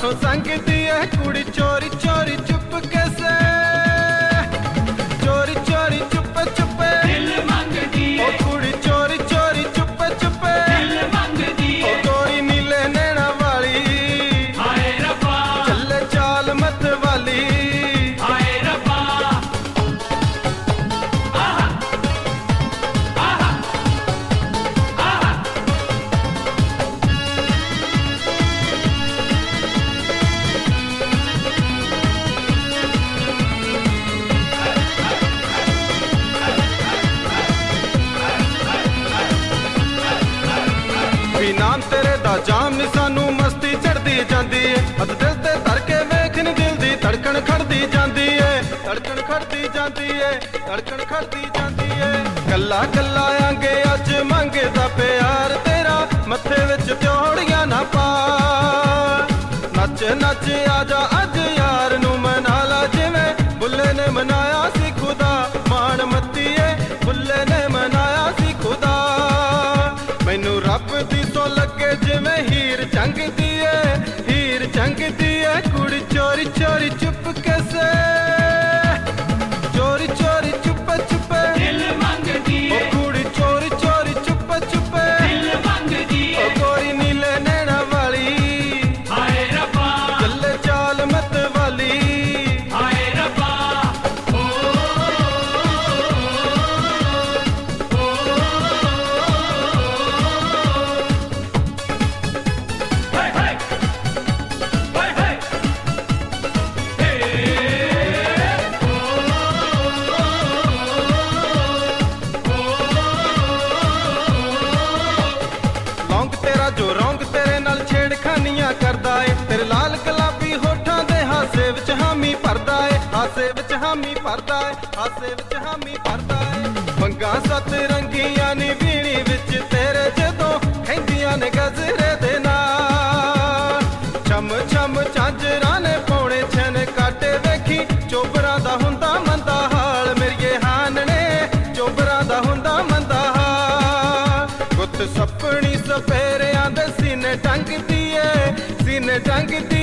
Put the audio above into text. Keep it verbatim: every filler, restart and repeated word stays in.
हाथों संगती है कुड़ी चोरी चोरी चुप कैसे, चोरी चोरी चुप चुप दिल मंगदी है, ओ कुड़ी चोरी चोरी चुप चुप दिल मंगदी है, ओ गोरी नीले नैना वाली, हाय रब्बा चले चाल मत वाली, हाय रब्बा। आहा आहा आहा भी नाम तेरे दा जाम नी सानू मस्ती चढ़दी जांदी है, अद दिल ते धर के वेख नी दिल दी धड़कन खड़दी जांदी है, धड़कन खड़दी जांदी है, धड़कन खड़दी जांदी है। कल्ला कल्ला आंगे अज मंगदा प्यार तेरा, मत्थे विच त्योड़ियां ना पा, नच नच आजा अज यार नू मना ला जिवें बुल्ले ने मनाया सी खुदा, मान मत्तीए बुल्ले ने मनाया सी खुदा। मैनू रब दी तो लगे जिवें हीर चंगदी है, हीर चंगदी है कुड़ी चोरी चोरी चुप कैसे, चोरी चोरी चुप चुप दिल मंगदी ओ है, कुड़ी चोरी चोरी चुप चुप दिल मंगदी ओ है, गोरी नीले नैना वाली, हाय रब्बा चले चाल मत वाली, हाय रब्बा। ओ ओ हे हे हे हे लौंग तेरा जो रौंग तेरे नाल छेड़खानियां करदा ए, तेरे लाल गुलाबी होठां दे हासे विच हामी भरदा ए, हासे विच हामी भरदा ए, हासे विच हामी भरदा ए। वंगां सत रंगीਆਂ नी ਵੀਣੀ विच तेरे जदों खैंदियां ने गजरे दे नाल, छम छम झांजरां ने पौणे छन काटे वेखी चोबरां दा हुंदा मंदा हाल, मेरिए हानने चोबरां दा हुंदा मंदा हाल। गुੱਤ सपनी सपेरिਆਂ दे सीने टंगदी ਏ, सीने टंगदी